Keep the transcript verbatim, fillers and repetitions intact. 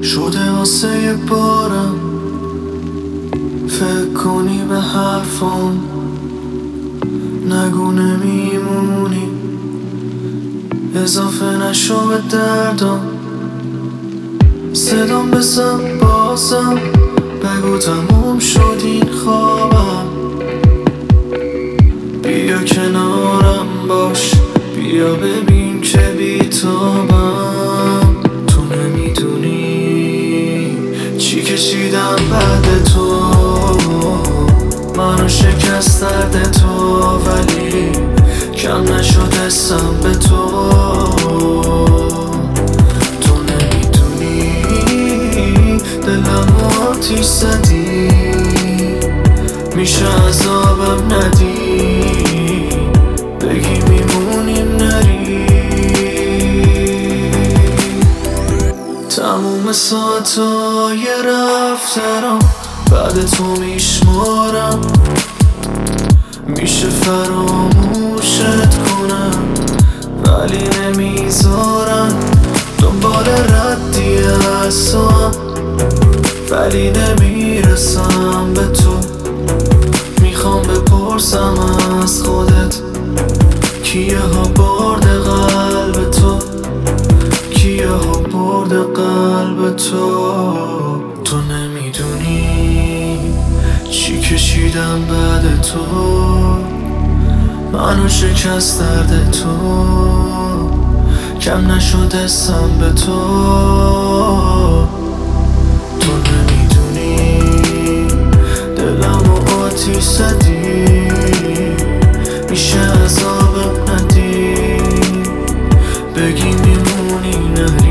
شده واسه یه بارم فکر کنی به حرفام، نگو نمیمونی، اضافه نشو به دردم. صدام بزن بازم، بگو تموم شد این خوابم. بیا کنارم باش، بیا ببین که بیتابم. تو نمیدونی چی کشیدم بعد تو، منو شکست درد تو، ولی کم نشد حسم به تو. تو نمیدونی دلم آتیش زدی، میشه عذابم ندی، بگی میمونیم نری. تموم ساعتای رفترم بعد تو میشمارم، میشه فراموشت کنم ولی نمیذارم. دنبال ردی هستم ولی نمیرسم به تو. میخوام بپرسم از خودت کیه ها برده قلب تو، کیه ها برده قلب تو. تو نمیدونی چی کشیدم بعد تو، منو شکست درد تو، کم نشد حسم به تو. تو نمیدونی دلمو آتیش زدی، میشه عذابم ندی، بگی میمونی نری.